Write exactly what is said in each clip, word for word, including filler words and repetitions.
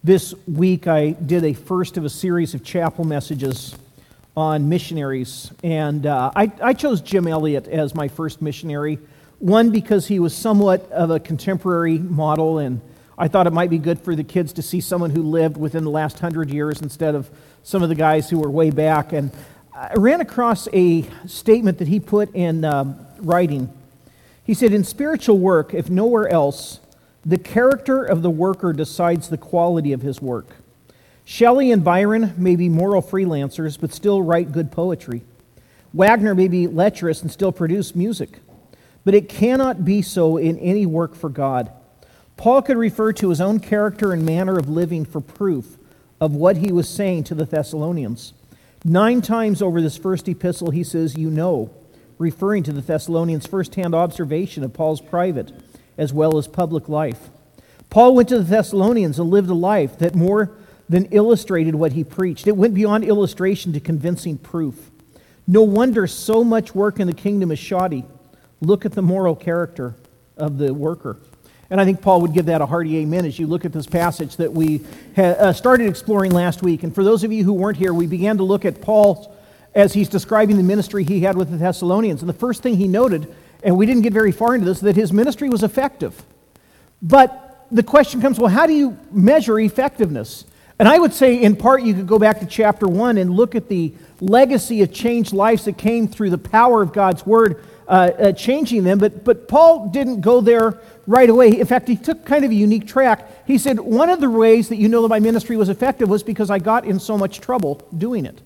This week I did a first of a series of chapel messages on missionaries, and uh, I, I chose Jim Elliot as my first missionary. One, because he was somewhat of a contemporary model, and I thought it might be good for the kids to see someone who lived within the last hundred years instead of some of the guys who were way back. And I ran across a statement that he put in um, writing. He said, "In spiritual work, if nowhere else, the character of the worker decides the quality of his work. Shelley and Byron may be moral freelancers, but still write good poetry. Wagner may be lecherous and still produce music. But it cannot be so in any work for God." Paul could refer to his own character and manner of living for proof of what he was saying to the Thessalonians. Nine times over this first epistle he says, "you know," referring to the Thessalonians' first-hand observation of Paul's private as well as public life. Paul went to the Thessalonians and lived a life that more than illustrated what he preached. It went beyond illustration to convincing proof. No wonder so much work in the kingdom is shoddy. Look at the moral character of the worker. And I think Paul would give that a hearty amen as you look at this passage that we ha- uh, started exploring last week. And for those of you who weren't here, we began to look at Paul as he's describing the ministry he had with the Thessalonians. And the first thing he noted, and we didn't get very far into this, that his ministry was effective. But the question comes, well, how do you measure effectiveness? And I would say, in part, you could go back to chapter one and look at the legacy of changed lives that came through the power of God's Word, uh, uh, changing them. But, but Paul didn't go there right away. In fact, he took kind of a unique track. He said, one of the ways that you know that my ministry was effective was because I got in so much trouble doing it.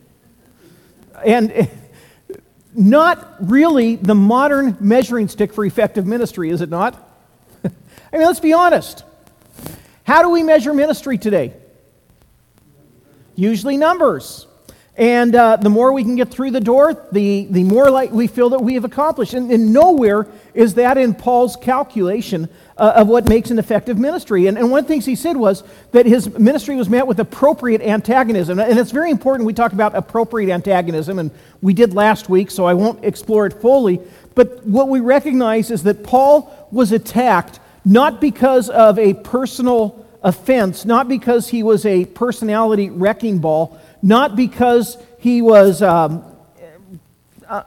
And not really the modern measuring stick for effective ministry, is it not? I mean, let's be honest. How do we measure ministry today? Usually numbers. And uh, the more we can get through the door, the, the more like we feel that we have accomplished. And, and nowhere is that in Paul's calculation uh, of what makes an effective ministry. And, and one of the things he said was that his ministry was met with appropriate antagonism. And it's very important we talk about appropriate antagonism, and we did last week, so I won't explore it fully. But what we recognize is that Paul was attacked not because of a personal offense, not because he was a personality wrecking ball, not because he was um, uh,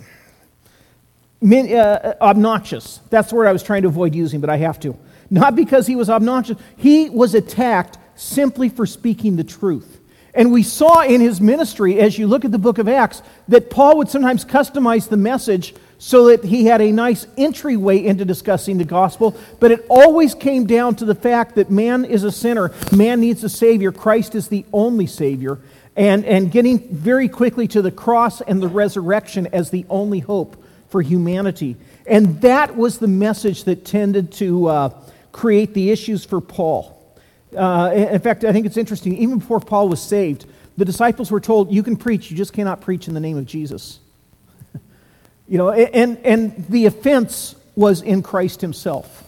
min, uh, obnoxious. That's the word I was trying to avoid using, but I have to. Not because he was obnoxious. He was attacked simply for speaking the truth. And we saw in his ministry, as you look at the book of Acts, that Paul would sometimes customize the message so that he had a nice entryway into discussing the gospel, but it always came down to the fact that man is a sinner, man needs a Savior, Christ is the only Savior, and, and getting very quickly to the cross and the resurrection as the only hope for humanity. And that was the message that tended to uh, create the issues for Paul. Uh, in fact, I think it's interesting, even before Paul was saved, the disciples were told, you can preach, you just cannot preach in the name of Jesus. You know, and, and the offense was in Christ himself.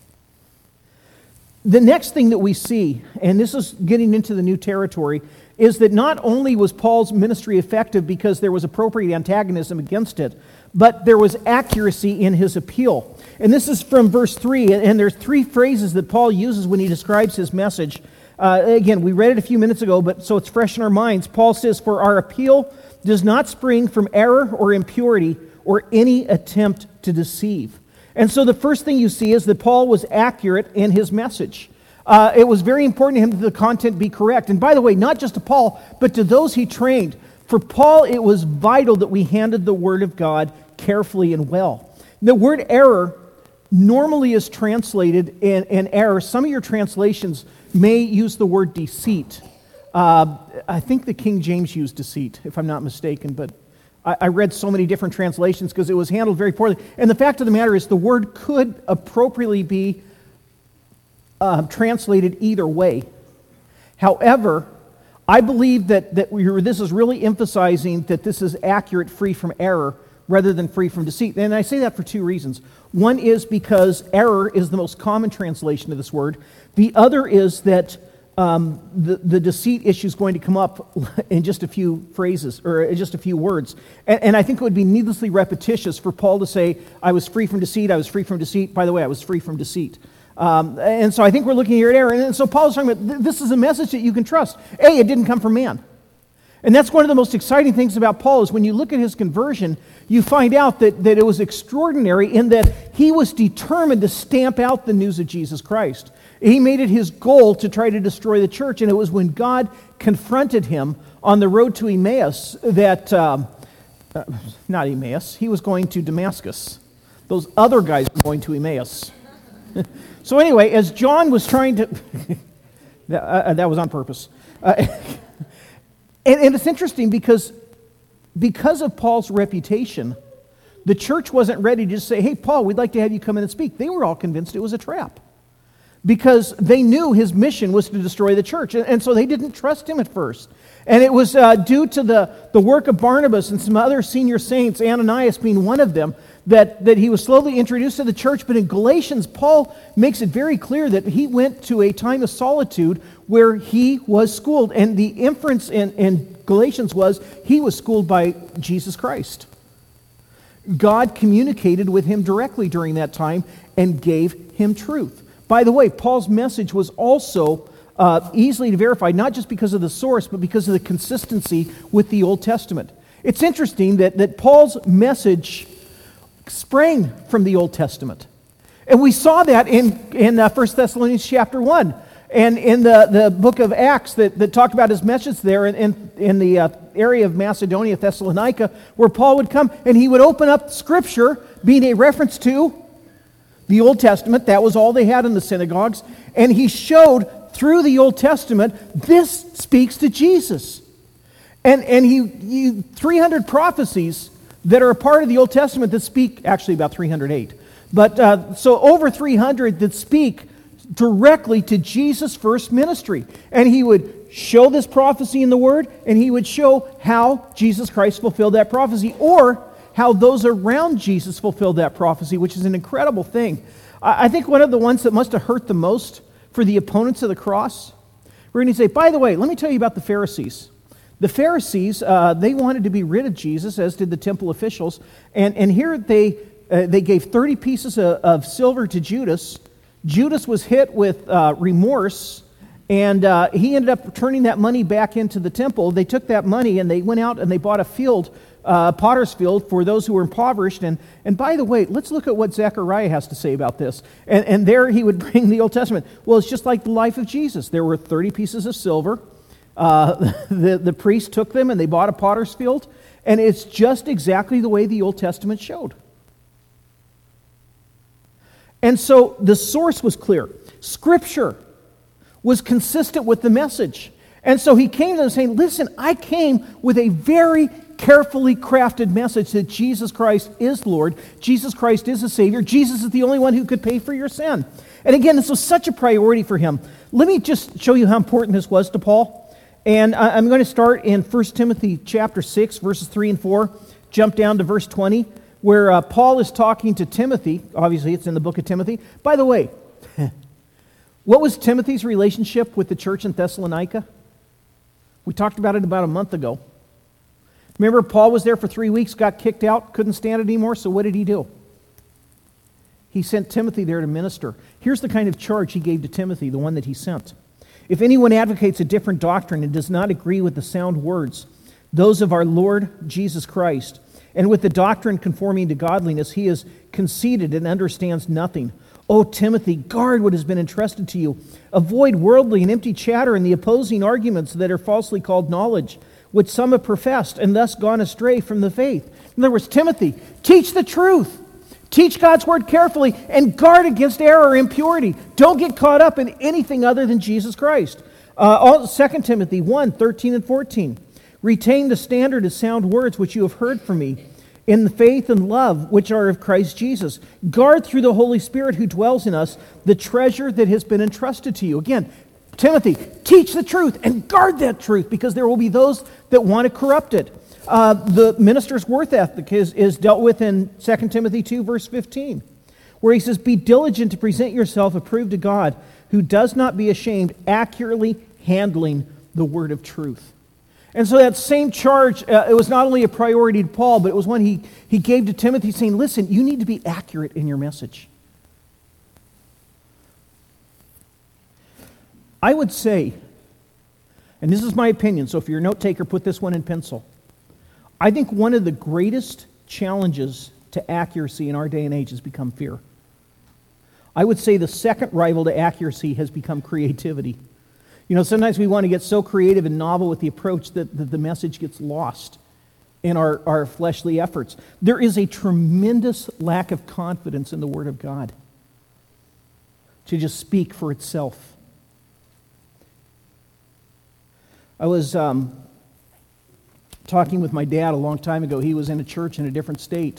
The next thing that we see, and this is getting into the new territory, is that not only was Paul's ministry effective because there was appropriate antagonism against it, but there was accuracy in his appeal. And this is from verse three, and there's three phrases that Paul uses when he describes his message. Uh, again, we read it a few minutes ago, but so it's fresh in our minds. Paul says, "For our appeal does not spring from error or impurity, or any attempt to deceive." And so the first thing you see is that Paul was accurate in his message. Uh, it was very important to him that the content be correct. And by the way, not just to Paul, but to those he trained. For Paul, it was vital that we handled the Word of God carefully and well. The word error normally is translated in, in error. Some of your translations may use the word deceit. Uh, I think the King James used deceit, if I'm not mistaken, but I read so many different translations because it was handled very poorly. And the fact of the matter is the word could appropriately be uh, translated either way. However, I believe that, that we, this is really emphasizing that this is accurate, free from error, rather than free from deceit. And I say that for two reasons. One is because error is the most common translation of this word. The other is that Um, the, the deceit issue is going to come up in just a few phrases, or in just a few words. And, and I think it would be needlessly repetitious for Paul to say, I was free from deceit, I was free from deceit. By the way, I was free from deceit. Um, and so I think we're looking here at error. And so Paul's talking about this is a message that you can trust. A, it didn't come from man. And that's one of the most exciting things about Paul is when you look at his conversion, you find out that, that it was extraordinary in that he was determined to stamp out the news of Jesus Christ. He made it his goal to try to destroy the church, and it was when God confronted him on the road to Emmaus that, um, uh, not Emmaus, he was going to Damascus. Those other guys were going to Emmaus. So anyway, as John was trying to, that, uh, that was on purpose. Uh, And, and it's interesting because, because of Paul's reputation, the church wasn't ready to just say, hey, Paul, we'd like to have you come in and speak. They were all convinced it was a trap because they knew his mission was to destroy the church. And, and so they didn't trust him at first. And it was uh, due to the, the work of Barnabas and some other senior saints, Ananias being one of them, that, that he was slowly introduced to the church. But in Galatians, Paul makes it very clear that he went to a time of solitude where he was schooled. And the inference in, in Galatians was he was schooled by Jesus Christ. God communicated with him directly during that time and gave him truth. By the way, Paul's message was also uh, easily to verify, not just because of the source, but because of the consistency with the Old Testament. It's interesting that, that Paul's message sprang from the Old Testament. And we saw that in, in uh, First Thessalonians chapter one. And in the, the book of Acts that, that talked about his message there in, in, in the uh, area of Macedonia, Thessalonica, where Paul would come and he would open up Scripture, being a reference to the Old Testament. That was all they had in the synagogues. And he showed through the Old Testament, this speaks to Jesus. And, and he, he three hundred prophecies that are a part of the Old Testament that speak, actually about three hundred eight, but uh, so over three hundred that speak directly to Jesus' first ministry. And he would show this prophecy in the Word, and he would show how Jesus Christ fulfilled that prophecy, or how those around Jesus fulfilled that prophecy, which is an incredible thing. I think one of the ones that must have hurt the most for the opponents of the cross, we're going to say, by the way, let me tell you about the Pharisees. The Pharisees, uh, they wanted to be rid of Jesus, as did the temple officials, and, and here they, uh, they gave thirty pieces of, of silver to Judas. Judas was hit with uh, remorse, and uh, he ended up turning that money back into the temple. They took that money and they went out and they bought a field, uh, potter's field, for those who were impoverished. And, and by the way, let's look at what Zechariah has to say about this. And, and there he would bring the Old Testament. Well, it's just like the life of Jesus. There were thirty pieces of silver. Uh, the, the priest took them and they bought a potter's field. And it's just exactly the way the Old Testament showed. And so the source was clear. Scripture was consistent with the message. And so he came to them saying, listen, I came with a very carefully crafted message that Jesus Christ is Lord. Jesus Christ is the Savior. Jesus is the only one who could pay for your sin. And again, this was such a priority for him. Let me just show you how important this was to Paul. And I'm going to start in First Timothy chapter six, verses three and four. Jump down to verse twenty. Where uh, Paul is talking to Timothy. Obviously, it's in the book of Timothy. By the way, what was Timothy's relationship with the church in Thessalonica? We talked about it about a month ago. Remember, Paul was there for three weeks, got kicked out, couldn't stand it anymore, so what did he do? He sent Timothy there to minister. Here's the kind of charge he gave to Timothy, the one that he sent. If anyone advocates a different doctrine and does not agree with the sound words, those of our Lord Jesus Christ, and with the doctrine conforming to godliness, he is conceited and understands nothing. O Timothy, guard what has been entrusted to you. Avoid worldly and empty chatter and the opposing arguments that are falsely called knowledge, which some have professed and thus gone astray from the faith. In other words, Timothy, teach the truth. Teach God's word carefully and guard against error or impurity. Don't get caught up in anything other than Jesus Christ. Uh, Second Timothy one, thirteen and fourteen. Retain the standard of sound words which you have heard from me, in the faith and love which are of Christ Jesus. Guard through the Holy Spirit who dwells in us the treasure that has been entrusted to you. Again, Timothy, teach the truth and guard that truth, because there will be those that want to corrupt it. Uh, the minister's worth ethic is, is dealt with in Second Timothy two, verse fifteen, where he says, be diligent to present yourself approved to God, who does not be ashamed, accurately handling the word of truth. And so that same charge, uh, it was not only a priority to Paul, but it was one he, he gave to Timothy, saying, listen, you need to be accurate in your message. I would say, and this is my opinion, so if you're a note taker, put this one in pencil. I think one of the greatest challenges to accuracy in our day and age has become fear. I would say the second rival to accuracy has become creativity. You know, sometimes we want to get so creative and novel with the approach that, that the message gets lost in our, our fleshly efforts. There is a tremendous lack of confidence in the Word of God to just speak for itself. I was um, talking with my dad a long time ago. He was in a church in a different state.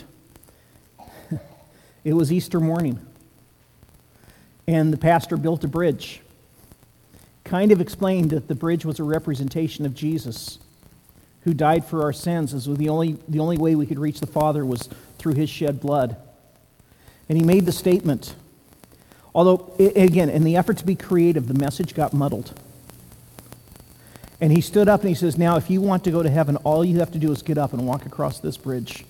It was Easter morning, and the pastor built a bridge. Kind of explained that the bridge was a representation of Jesus, who died for our sins, as the only, the only way we could reach the Father was through his shed blood. And he made the statement, although, again, in the effort to be creative, the message got muddled. And he stood up and he says, now, if you want to go to heaven, all you have to do is get up and walk across this bridge.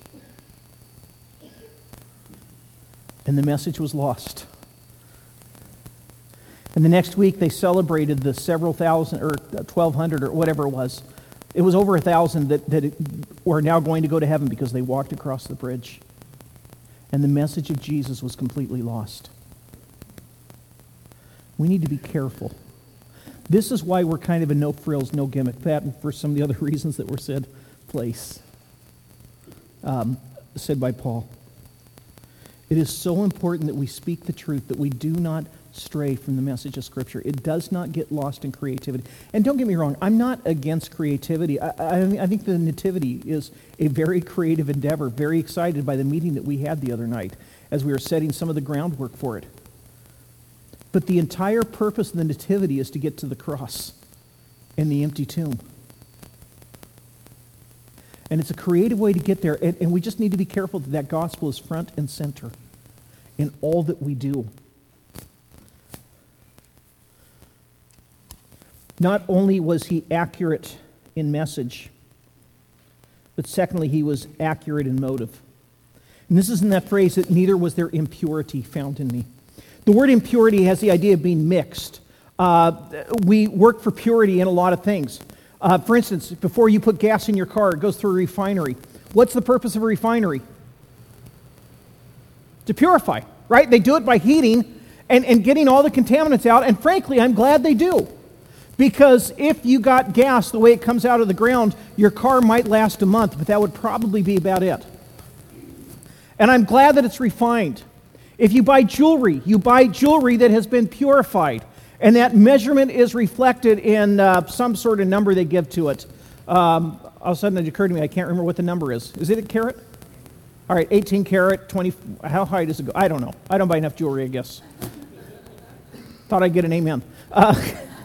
And the message was lost. And the next week, they celebrated the several thousand, or twelve hundred, or whatever it was. It was over a thousand that, that were now going to go to heaven because they walked across the bridge. And the message of Jesus was completely lost. We need to be careful. This is why we're kind of a no frills, no gimmick. That and for some of the other reasons that were said, place, um, said by Paul. It is so important that we speak the truth, that we do not stray from the message of Scripture. It does not get lost in creativity. And don't get me wrong, I'm not against creativity. I, I, I think the Nativity is a very creative endeavor, very excited by the meeting that we had the other night as we were setting some of the groundwork for it. But the entire purpose of the Nativity is to get to the cross and the empty tomb. And it's a creative way to get there, and, and we just need to be careful that that gospel is front and center in all that we do. Not only was he accurate in message, but secondly, he was accurate in motive. And this is in that phrase that neither was there impurity found in me. The word impurity has the idea of being mixed. Uh, we work for purity in a lot of things. Uh, for instance, before you put gas in your car, it goes through a refinery. What's the purpose of a refinery? To purify, right? They do it by heating and, and getting all the contaminants out, and frankly, I'm glad they do. Because if you got gas the way it comes out of the ground, your car might last a month, but that would probably be about it. And I'm glad that it's refined. If you buy jewelry, you buy jewelry that has been purified, and that measurement is reflected in uh, some sort of number they give to it. Um, all of a sudden it occurred to me, I can't remember what the number is. Is it a carat? All right, eighteen carat, twenty, how high does it go? I don't know. I don't buy enough jewelry, I guess. Thought I'd get an amen. Uh,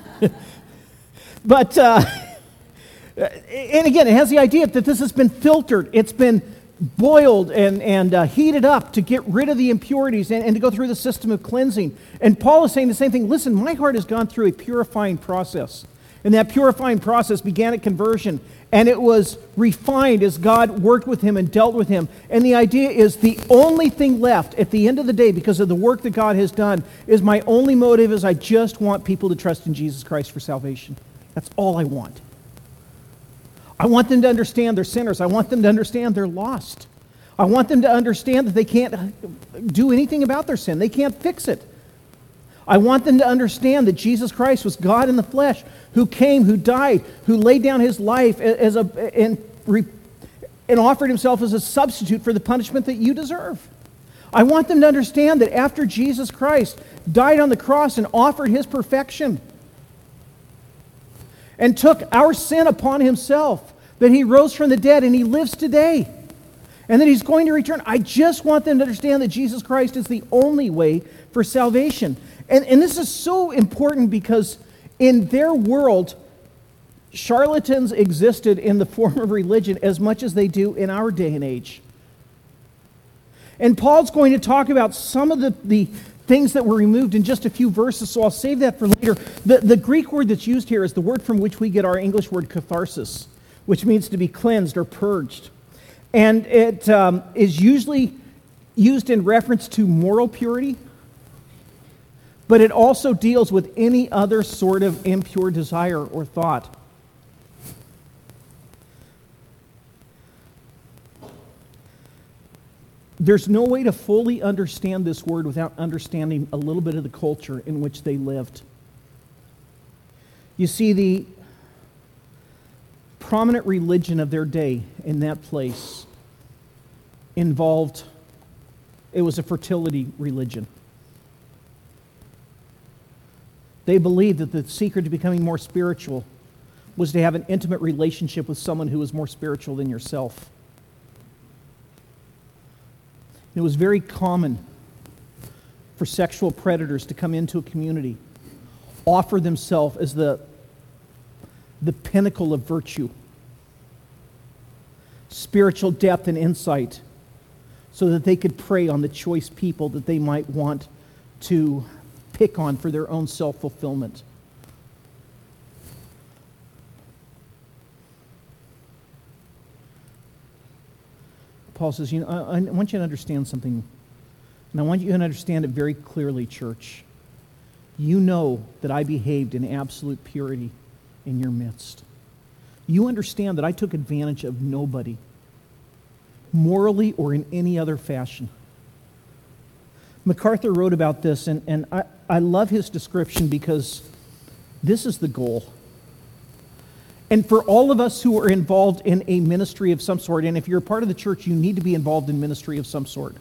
but, uh, and again, it has the idea that this has been filtered. It's been boiled and, and uh, heated up to get rid of the impurities and, and to go through the system of cleansing. And Paul is saying the same thing. Listen, my heart has gone through a purifying process. And that purifying process began at conversion. And it was refined as God worked with him and dealt with him. And the idea is the only thing left at the end of the day, because of the work that God has done, is my only motive is I just want people to trust in Jesus Christ for salvation. That's all I want. I want them to understand they're sinners. I want them to understand they're lost. I want them to understand that they can't do anything about their sin. They can't fix it. I want them to understand that Jesus Christ was God in the flesh, who came, who died, who laid down his life as a, and, and offered himself as a substitute for the punishment that you deserve. I want them to understand that after Jesus Christ died on the cross and offered his perfection, and took our sin upon himself, that he rose from the dead and he lives today, and that he's going to return. I just want them to understand that Jesus Christ is the only way for salvation. And, and this is so important because in their world, charlatans existed in the form of religion as much as they do in our day and age. And Paul's going to talk about some of the, the things that were removed in just a few verses, so I'll save that for later. The, the Greek word that's used here is the word from which we get our English word catharsis, which means to be cleansed or purged. And it um, is usually used in reference to moral purity, but it also deals with any other sort of impure desire or thought. There's no way to fully understand this word without understanding a little bit of the culture in which they lived. You see, the prominent religion of their day in that place involved, it was a fertility religion. They believed that the secret to becoming more spiritual was to have an intimate relationship with someone who was more spiritual than yourself. It was very common for sexual predators to come into a community, offer themselves as the, the pinnacle of virtue, spiritual depth and insight, so that they could prey on the choice people that they might want to pick on for their own self-fulfillment. Paul says, you know, I, I want you to understand something, and I want you to understand it very clearly, church. You know that I behaved in absolute purity in your midst. You understand that I took advantage of nobody, morally or in any other fashion. MacArthur wrote about this, and, and I, I love his description because this is the goal. And for all of us who are involved in a ministry of some sort, and if you're a part of the church, you need to be involved in ministry of some sort.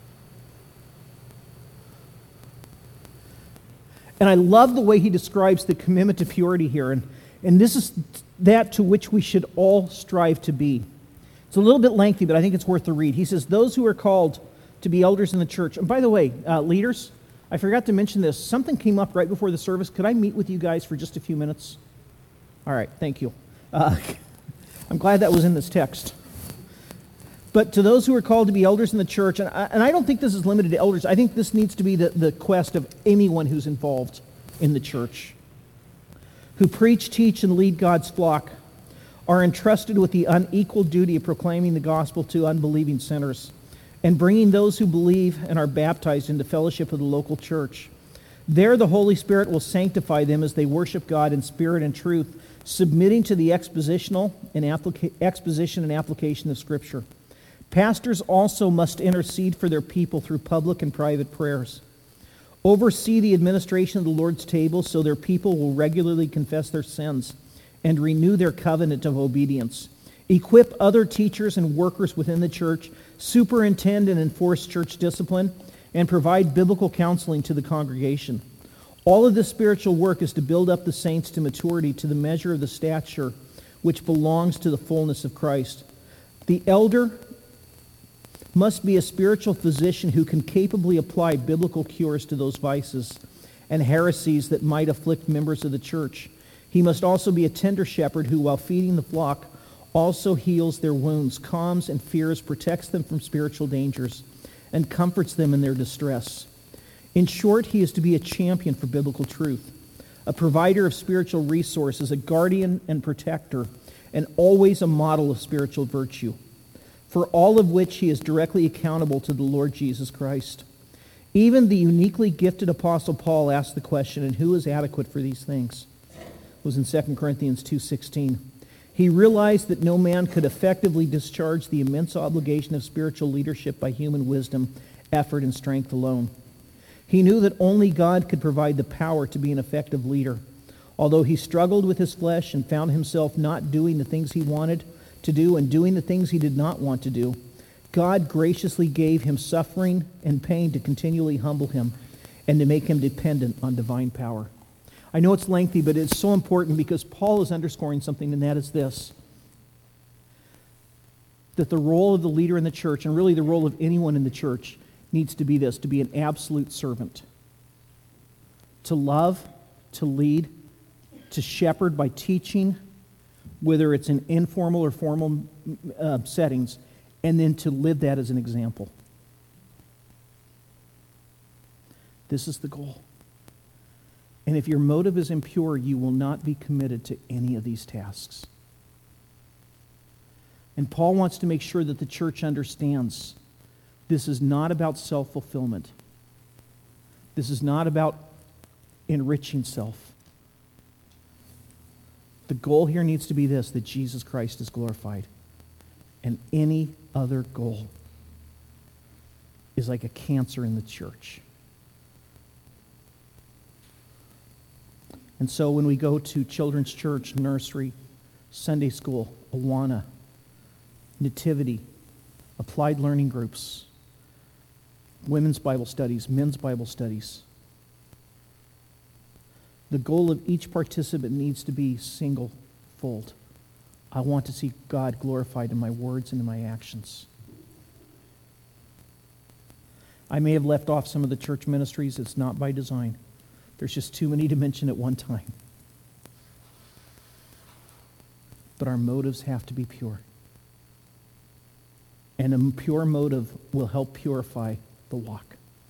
And I love the way he describes the commitment to purity here, and, and this is that to which we should all strive to be. It's a little bit lengthy, but I think it's worth the read. He says, those who are called to be elders in the church, and by the way, uh, leaders, I forgot to mention this. Something came up right before the service. Could I meet with you guys for just a few minutes? All right, thank you. Uh, I'm glad that was in this text. But to those who are called to be elders in the church, and I, and I don't think this is limited to elders, I think this needs to be the, the quest of anyone who's involved in the church, who preach, teach, and lead God's flock, are entrusted with the unequal duty of proclaiming the gospel to unbelieving sinners and bringing those who believe and are baptized into fellowship of the local church. There the Holy Spirit will sanctify them as they worship God in spirit and truth, submitting to the expositional and applica- exposition and application of Scripture. Pastors also must intercede for their people through public and private prayers. Oversee the administration of the Lord's table so their people will regularly confess their sins and renew their covenant of obedience. Equip other teachers and workers within the church, superintend and enforce church discipline, and provide biblical counseling to the congregation. All of this spiritual work is to build up the saints to maturity, to the measure of the stature which belongs to the fullness of Christ. The elder must be a spiritual physician who can capably apply biblical cures to those vices and heresies that might afflict members of the church. He must also be a tender shepherd who, while feeding the flock, also heals their wounds, calms and fears, protects them from spiritual dangers, and comforts them in their distress. In short, he is to be a champion for biblical truth, a provider of spiritual resources, a guardian and protector, and always a model of spiritual virtue, for all of which he is directly accountable to the Lord Jesus Christ. Even the uniquely gifted Apostle Paul asked the question, and who is adequate for these things? It was in Second Corinthians two sixteen. He realized that no man could effectively discharge the immense obligation of spiritual leadership by human wisdom, effort, and strength alone. He knew that only God could provide the power to be an effective leader. Although he struggled with his flesh and found himself not doing the things he wanted to do and doing the things he did not want to do, God graciously gave him suffering and pain to continually humble him and to make him dependent on divine power. I know it's lengthy, but it's so important because Paul is underscoring something, and that is this: that the role of the leader in the church, and really the role of anyone in the church, needs to be this: to be an absolute servant. To love, to lead, to shepherd by teaching, whether it's in informal or formal uh, settings, and then to live that as an example. This is the goal. And if your motive is impure, you will not be committed to any of these tasks. And Paul wants to make sure that the church understands this is not about self-fulfillment. This is not about enriching self. The goal here needs to be this, that Jesus Christ is glorified. And any other goal is like a cancer in the church. And so when we go to children's church, nursery, Sunday school, Awana, nativity, applied learning groups, women's Bible studies, men's Bible studies, the goal of each participant needs to be single-fold. I want to see God glorified in my words and in my actions. I may have left off some of the church ministries. It's not by design. There's just too many to mention at one time. But our motives have to be pure. And a pure motive will help purify the walk.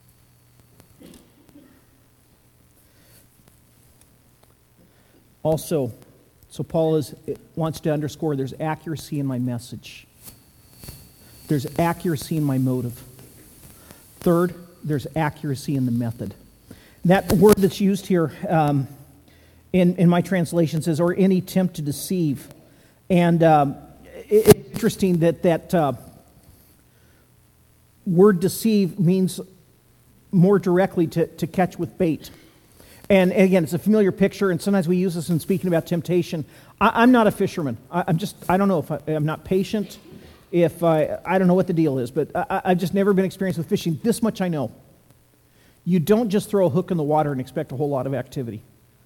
Also, so Paul is, wants to underscore there's accuracy in my message. There's accuracy in my motive. Third, there's accuracy in the method. That word that's used here um, in, in my translation says, or any attempt to deceive. And um, it, it's interesting that that uh, word deceive means more directly to, to catch with bait. And again, it's a familiar picture, and sometimes we use this in speaking about temptation. I, I'm not a fisherman. I, I'm just, I don't know if I, I'm not patient, if I, I don't know what the deal is, but I, I've just never been experienced with fishing. This much I know. You don't just throw a hook in the water and expect a whole lot of activity.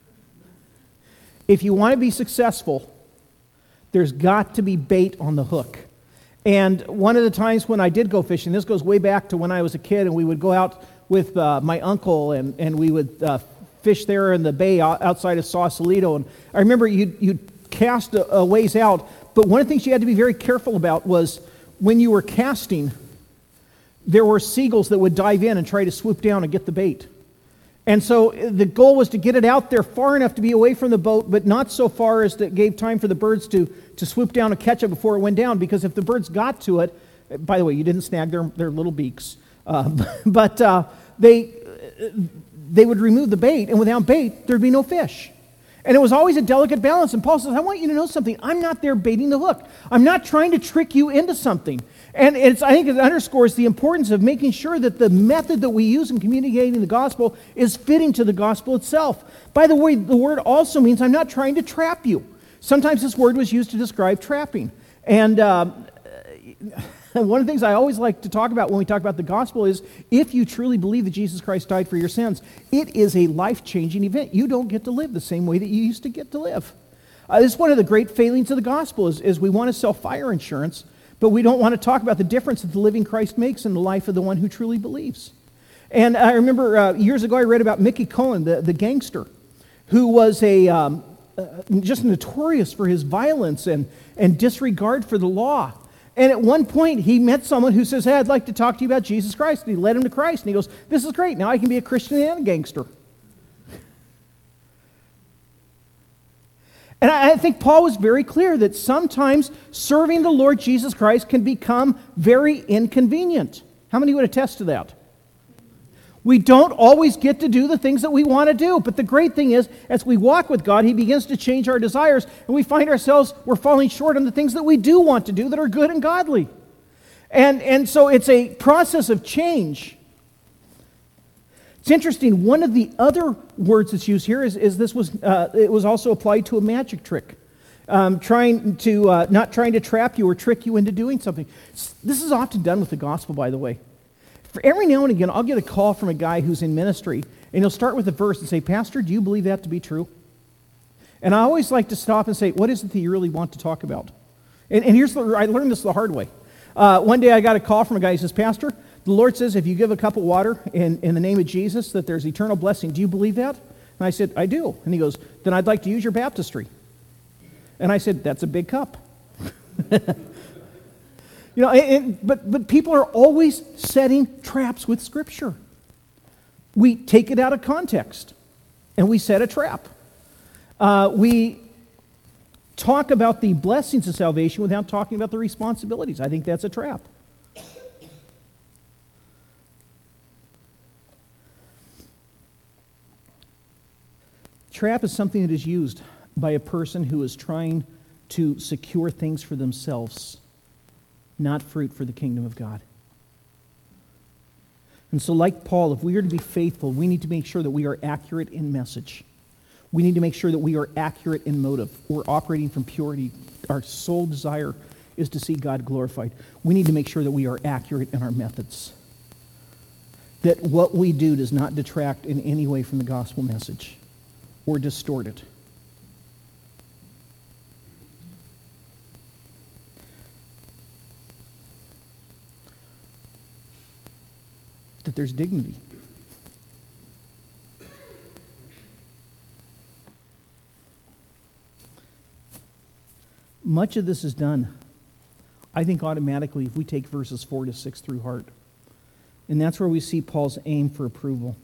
If you want to be successful, there's got to be bait on the hook. And one of the times when I did go fishing, this goes way back to when I was a kid, and we would go out with uh, my uncle, and, and we would uh, fish there in the bay outside of Sausalito. And I remember you'd, you'd cast a, a ways out, but one of the things you had to be very careful about was when you were casting, there were seagulls that would dive in and try to swoop down and get the bait. And so the goal was to get it out there far enough to be away from the boat, but not so far as that gave time for the birds to, to swoop down and catch it before it went down, because if the birds got to it, by the way, you didn't snag their, their little beaks, uh, but uh, they... they would remove the bait, and without bait, there'd be no fish. And it was always a delicate balance. And Paul says, I want you to know something. I'm not there baiting the hook. I'm not trying to trick you into something. And it's, I think it underscores the importance of making sure that the method that we use in communicating the gospel is fitting to the gospel itself. By the way, the word also means I'm not trying to trap you. Sometimes this word was used to describe trapping. And uh, one of the things I always like to talk about when we talk about the gospel is, if you truly believe that Jesus Christ died for your sins, it is a life-changing event. You don't get to live the same way that you used to get to live. Uh, this is one of the great failings of the gospel, is, is we want to sell fire insurance, but we don't want to talk about the difference that the living Christ makes in the life of the one who truly believes. And I remember uh, years ago I read about Mickey Cohen, the, the gangster, who was a um, uh, just notorious for his violence and, and disregard for the law. And at one point, he met someone who says, hey, I'd like to talk to you about Jesus Christ. And he led him to Christ. And he goes, this is great. Now I can be a Christian and a gangster. And I think Paul was very clear that sometimes serving the Lord Jesus Christ can become very inconvenient. How many would attest to that? We don't always get to do the things that we want to do. But the great thing is, as we walk with God, He begins to change our desires, and we find ourselves, we're falling short on the things that we do want to do that are good and godly. And, and so it's a process of change. It's interesting, one of the other words that's used here is, is this was, uh, it was also applied to a magic trick. Um, trying to, uh, not trying to trap you or trick you into doing something. This is often done with the gospel, by the way. For every now and again, I'll get a call from a guy who's in ministry, and he'll start with a verse and say, Pastor, do you believe that to be true? And I always like to stop and say, what is it that you really want to talk about? And, and here's the, I learned this the hard way. Uh, one day I got a call from a guy who says, Pastor, the Lord says if you give a cup of water in, in the name of Jesus, that there's eternal blessing. Do you believe that? And I said, I do. And he goes, then I'd like to use your baptistry. And I said, that's a big cup. You know, and, but, but people are always setting traps with Scripture. We take it out of context, and we set a trap. Uh, we talk about the blessings of salvation without talking about the responsibilities. I think that's a trap. Trap is something that is used by a person who is trying to secure things for themselves, not fruit for the kingdom of God. And so like Paul, if we are to be faithful, we need to make sure that we are accurate in message. We need to make sure that we are accurate in motive. We're operating from purity. Our sole desire is to see God glorified. We need to make sure that we are accurate in our methods. That what we do does not detract in any way from the gospel message or distort it. That there's dignity. Much of this is done, I think, automatically if we take verses four to six through heart. And that's where we see Paul's aim for approval.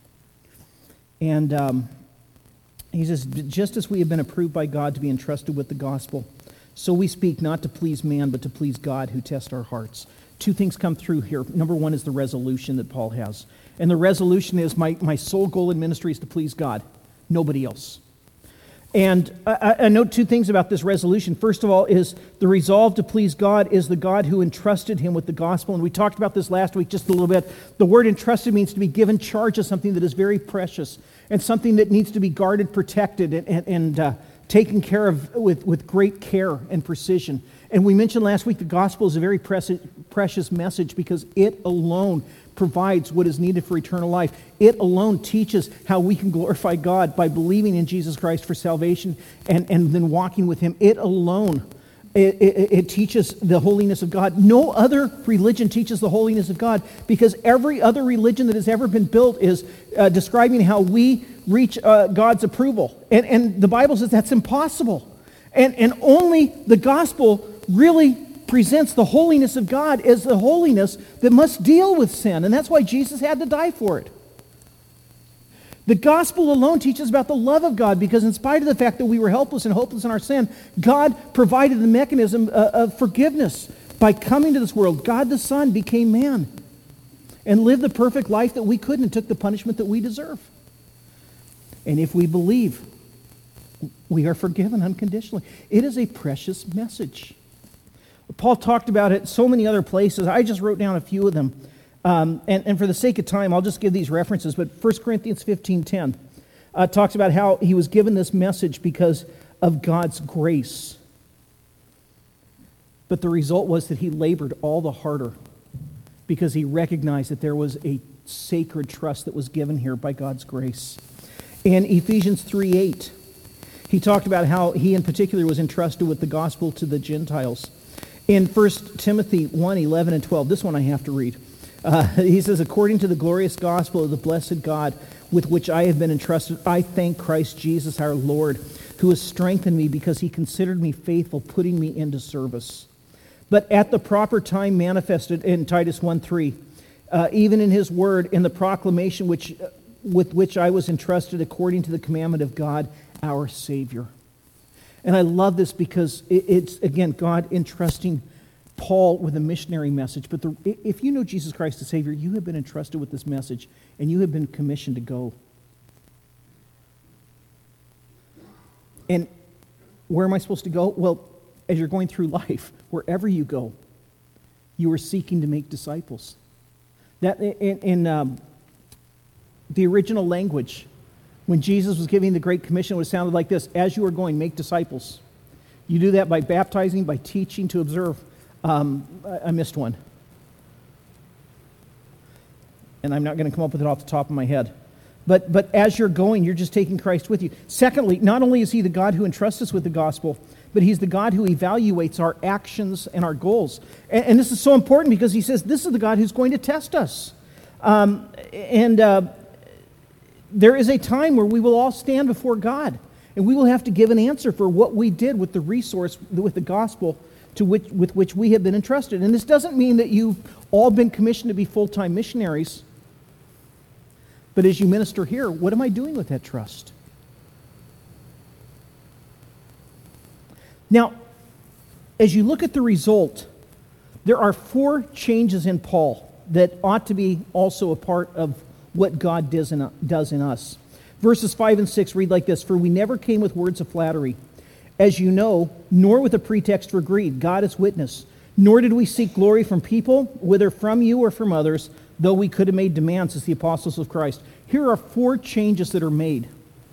And um, he says, just as we have been approved by God to be entrusted with the gospel, so we speak not to please man, but to please God who tests our hearts. Two things come through here. Number one is the resolution that Paul has. And the resolution is, my, my sole goal in ministry is to please God, nobody else. And I, I note two things about this resolution. First of all is the resolve to please God is the God who entrusted him with the gospel. And we talked about this last week just a little bit. The word entrusted means to be given charge of something that is very precious and something that needs to be guarded, protected, and, and, and uh, taken care of with, with great care and precision. And we mentioned last week the gospel is a very precious, precious message because it alone provides what is needed for eternal life. It alone teaches how we can glorify God by believing in Jesus Christ for salvation and, and then walking with him. It alone, it, it, it teaches the holiness of God. No other religion teaches the holiness of God because every other religion that has ever been built is uh, describing how we reach uh, God's approval. And, and the Bible says that's impossible. And, and only the gospel really presents the holiness of God as the holiness that must deal with sin. And that's why Jesus had to die for it. The gospel alone teaches about the love of God because in spite of the fact that we were helpless and hopeless in our sin, God provided the mechanism uh, of forgiveness. By coming to this world, God the Son became man and lived the perfect life that we couldn't and took the punishment that we deserve. And if we believe, we are forgiven unconditionally. It is a precious message. Paul talked about it so many other places. I just wrote down a few of them. Um, and, and for the sake of time, I'll just give these references. But First Corinthians fifteen ten uh, talks about how he was given this message because of God's grace. But the result was that he labored all the harder because he recognized that there was a sacred trust that was given here by God's grace. In Ephesians three eight, he talked about how he in particular was entrusted with the gospel to the Gentiles. In First Timothy one eleven and twelve, this one I have to read. Uh, he says, according to the glorious gospel of the blessed God with which I have been entrusted, I thank Christ Jesus our Lord, who has strengthened me because he considered me faithful, putting me into service. But at the proper time manifested in Titus one three, uh, even in his word, in the proclamation which uh, with which I was entrusted according to the commandment of God, our Savior. And I love this because it's, again, God entrusting Paul with a missionary message. But the, if you know Jesus Christ as Savior, you have been entrusted with this message, and you have been commissioned to go. And where am I supposed to go? Well, as you're going through life, wherever you go, you are seeking to make disciples. That in, in um, the original language, when Jesus was giving the Great Commission, it would have sounded like this: as you are going, make disciples. You do that by baptizing, by teaching to observe. Um, I, I missed one. And I'm not going to come up with it off the top of my head. But, but as you're going, you're just taking Christ with you. Secondly, not only is he the God who entrusts us with the gospel, but he's the God who evaluates our actions and our goals. And, and this is so important because he says this is the God who's going to test us. Um, and... Uh, There is a time where we will all stand before God, and we will have to give an answer for what we did with the resource, with the gospel to which, with which we have been entrusted. And this doesn't mean that you've all been commissioned to be full-time missionaries, but as you minister here, what am I doing with that trust? Now, as you look at the result, there are four changes in Paul that ought to be also a part of what God does in, does in us. Verses five and six read like this: "For we never came with words of flattery, as you know, nor with a pretext for greed. God is witness. Nor did we seek glory from people, whether from you or from others, though we could have made demands as the apostles of Christ." Here are four changes that are made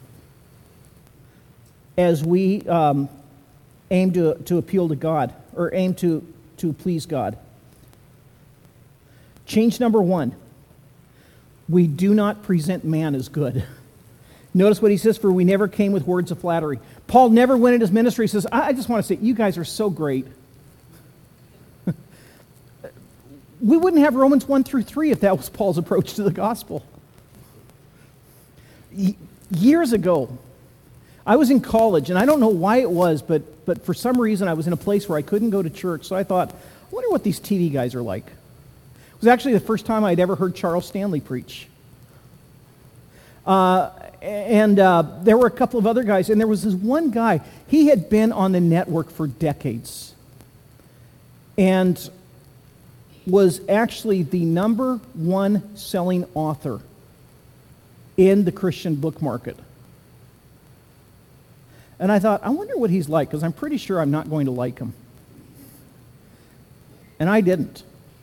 as we um, aim to, to appeal to God, or aim to, to please God. Change number one: we do not present man as good. Notice what he says: "For we never came with words of flattery." Paul never went in his ministry. He says, I, I just want to say, you guys are so great. We wouldn't have Romans one through three if that was Paul's approach to the gospel. Y- years ago, I was in college, and I don't know why it was, but, but for some reason I was in a place where I couldn't go to church, so I thought, I wonder what these T V guys are like. It was actually the first time I'd ever heard Charles Stanley preach. Uh, and uh, there were a couple of other guys, and there was this one guy. He had been on the network for decades, and was actually the number one selling author in the Christian book market. And I thought, I wonder what he's like, because I'm pretty sure I'm not going to like him. And I didn't.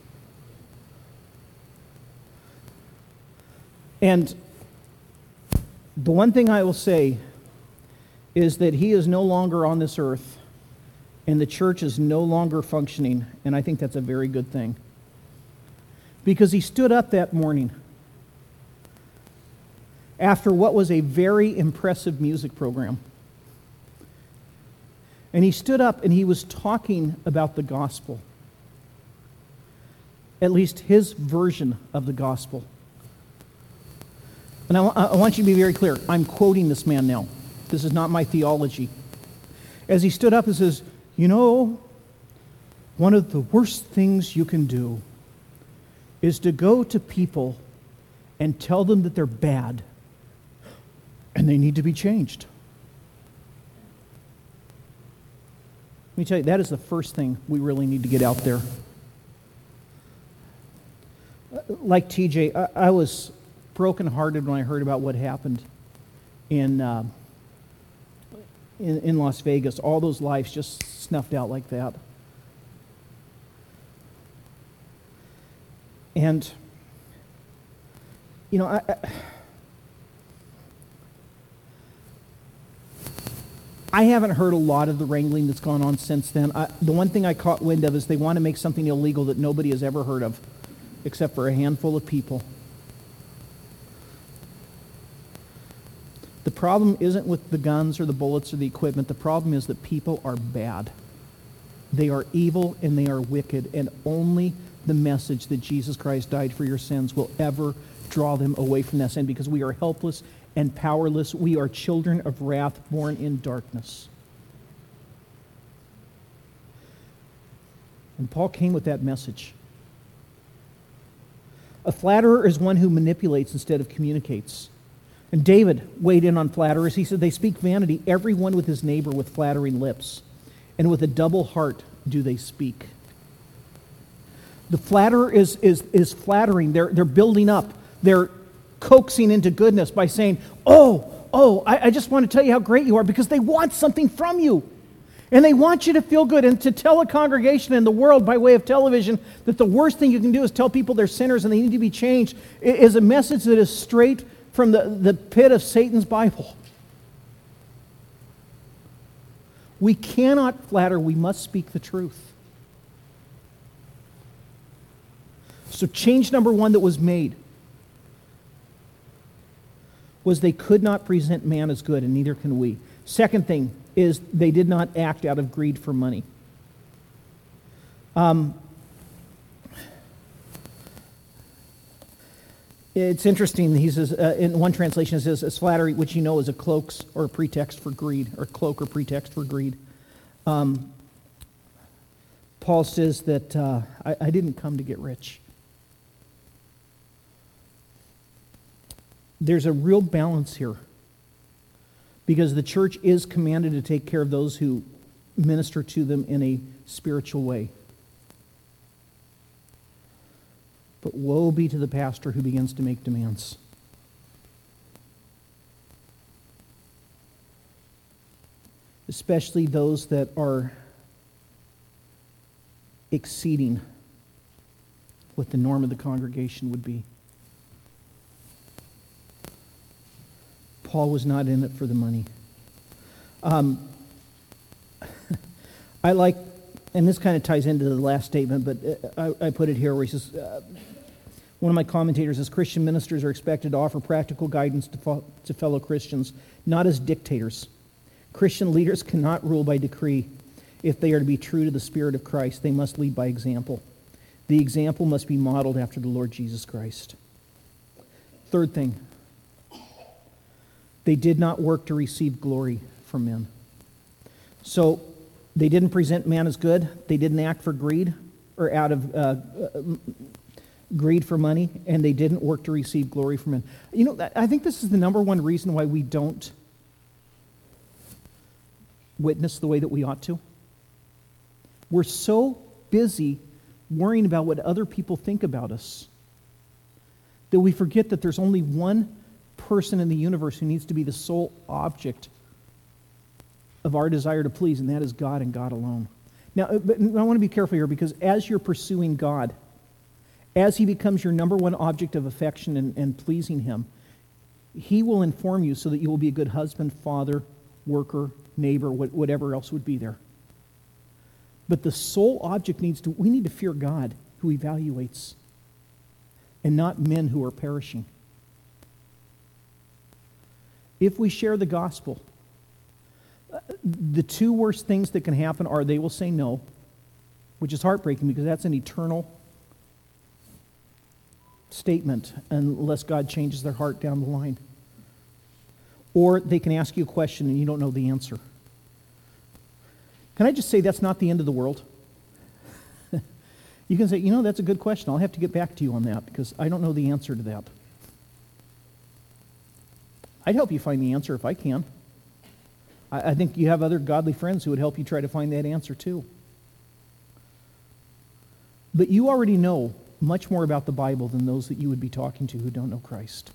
And the one thing I will say is that he is no longer on this earth, and the church is no longer functioning, and I think that's a very good thing. Because he stood up that morning after what was a very impressive music program. And he stood up and he was talking about the gospel. At least his version of the gospel. And I, I want you to be very clear. I'm quoting this man now. This is not my theology. As he stood up and says, you know, one of the worst things you can do is to go to people and tell them that they're bad and they need to be changed. Let me tell you, that is the first thing we really need to get out there. Like T J, I, I was brokenhearted when I heard about what happened in, uh, in in Las Vegas. All those lives just snuffed out like that. And, you know, I, I, I haven't heard a lot of the wrangling that's gone on since then. I, the one thing I caught wind of is they want to make something illegal that nobody has ever heard of, except for a handful of people. The problem isn't with the guns or the bullets or the equipment. The problem is that people are bad. They are evil and they are wicked, and only the message that Jesus Christ died for your sins will ever draw them away from that sin, because we are helpless and powerless. We are children of wrath born in darkness. And Paul came with that message. A flatterer is one who manipulates instead of communicates. And David weighed in on flatterers. He said, they speak vanity, everyone with his neighbor with flattering lips, and with a double heart do they speak. The flatterer is, is, is flattering. They're, they're building up. They're coaxing into goodness by saying, oh, oh, I, I just want to tell you how great you are, because they want something from you. And they want you to feel good, and to tell a congregation in the world by way of television that the worst thing you can do is tell people they're sinners and they need to be changed is a message that is straight from the, the pit of Satan's Bible. We cannot flatter, we must speak the truth. So change number one that was made was they could not present man as good, and neither can we. Second thing is they did not act out of greed for money. Um, it's interesting. He says uh, in one translation it says, "As flattery, which you know is a cloak or a pretext for greed, or cloak or pretext for greed." Um, Paul says that uh, I, I didn't come to get rich. There's a real balance here, because the church is commanded to take care of those who minister to them in a spiritual way. But woe be to the pastor who begins to make demands. especially those that are exceeding what the norm of the congregation would be. Paul was not in it for the money. Um, I like, and this kind of ties into the last statement, but I, I put it here where he says, uh, one of my commentators says, Christian ministers are expected to offer practical guidance to, fo- to fellow Christians, not as dictators. Christian leaders cannot rule by decree. If they are to be true to the Spirit of Christ, they must lead by example. The example must be modeled after the Lord Jesus Christ. Third thing, they did not work to receive glory from men. So they didn't present man as good. They didn't act for greed or out of uh, uh, greed for money, and they didn't work to receive glory from men. You know, I think this is the number one reason why we don't witness the way that we ought to. We're so busy worrying about what other people think about us that we forget that there's only one person in the universe who needs to be the sole object of our desire to please, and that is God and God alone. Now, but I want to be careful here, because as you're pursuing God, as He becomes your number one object of affection and, and pleasing Him, He will inform you so that you will be a good husband, father, worker, neighbor, whatever else would be there. But the sole object needs to, we need to fear God who evaluates, and not men who are perishing. If we share the gospel, the two worst things that can happen are they will say no, which is heartbreaking because that's an eternal statement unless God changes their heart down the line. Or they can ask you a question and you don't know the answer. Can I just say that's not the end of the world? You can say, you know, that's a good question. I'll have to get back to you on that because I don't know the answer to that. I'd help you find the answer if I can. I, I think you have other godly friends who would help you try to find that answer too. But you already know much more about the Bible than those that you would be talking to who don't know Christ.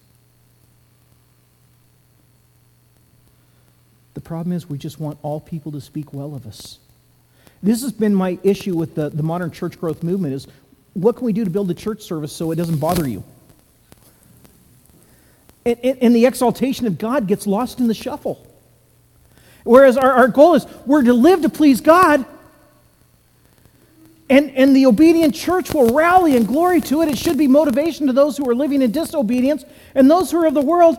The problem is we just want all people to speak well of us. This has been my issue with the, the modern church growth movement is, what can we do to build the church service so it doesn't bother you? And, and, and the exaltation of God gets lost in the shuffle. Whereas our, our goal is, we're to live to please God, and, and the obedient church will rally in glory to it. It should be motivation to those who are living in disobedience, and those who are of the world,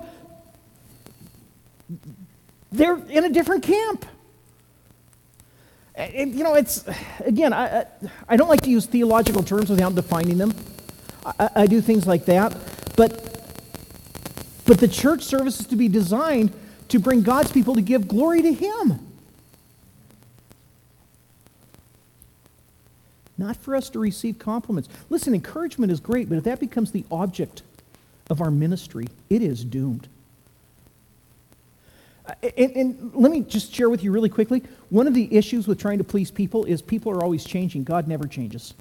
they're in a different camp. And, you know, it's, again, I, I don't like to use theological terms without defining them. I, I do things like that. But, but the church service is to be designed to bring God's people to give glory to Him. Not for us to receive compliments. Listen, encouragement is great, but if that becomes the object of our ministry, it is doomed. And, and let me just share with you really quickly, one of the issues with trying to please people is people are always changing. God never changes.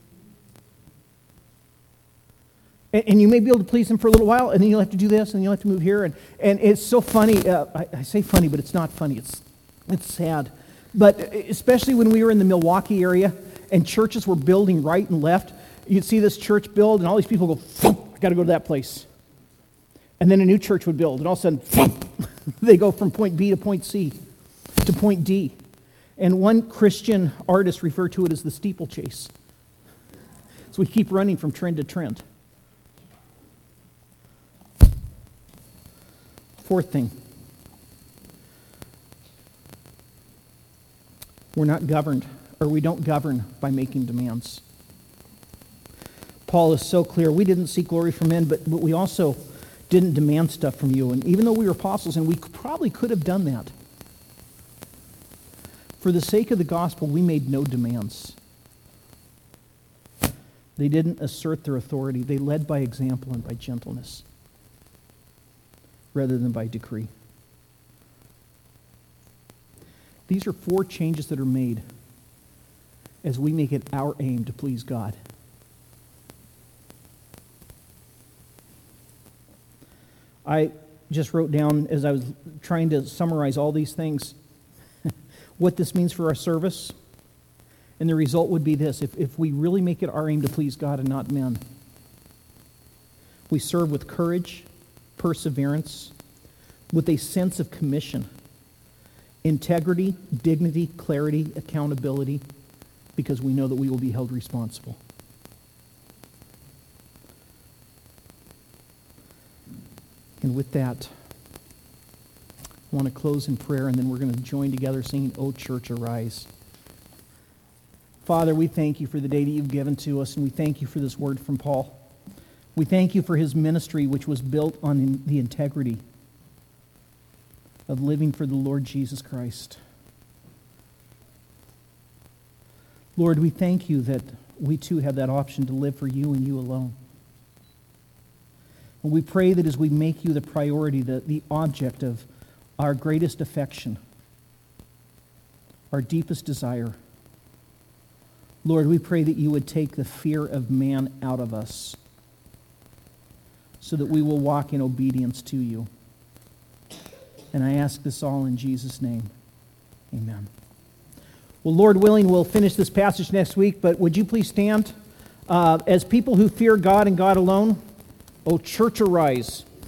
And, and you may be able to please Him for a little while, and then you'll have to do this, and you'll have to move here. And, and it's so funny. Uh, I, I say funny, but it's not funny. It's, it's sad. But especially when we were in the Milwaukee area, and churches were building right and left, you'd see this church build, and all these people go, I got to go to that place. And then a new church would build, and all of a sudden, they go from point B to point C to point D. And one Christian artist referred to it as the steeplechase. So we keep running from trend to trend. Fourth thing. We're not governed, or we don't govern by making demands. Paul is so clear. We didn't seek glory from men, but, but we also didn't demand stuff from you. And even though we were apostles, and we probably could have done that, for the sake of the gospel, we made no demands. They didn't assert their authority. They led by example and by gentleness, rather than by decree. These are four changes that are made as we make it our aim to please God. I just wrote down, as I was trying to summarize all these things, what this means for our service. And the result would be this: if, if we really make it our aim to please God and not men, we serve with courage, perseverance, with a sense of commission, integrity, dignity, clarity, accountability, because we know that we will be held responsible. And with that, I want to close in prayer, and then we're going to join together singing, O Church, Arise. Father, we thank you for the day that you've given to us, and we thank you for this word from Paul. We thank you for his ministry, which was built on the integrity of living for the Lord Jesus Christ. Lord, we thank you that we too have that option to live for you and you alone. And we pray that as we make you the priority, the, the object of our greatest affection, our deepest desire, Lord, we pray that you would take the fear of man out of us so that we will walk in obedience to you. And I ask this all in Jesus' name. Amen. Well, Lord willing, we'll finish this passage next week, but would you please stand uh, as people who fear God and God alone? O church, arise.